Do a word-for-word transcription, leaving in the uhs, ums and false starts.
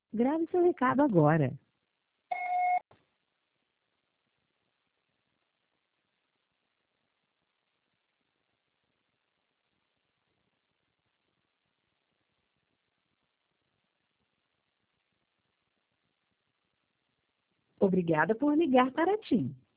Grave seu recado agora. Obrigada por ligar para a TIM.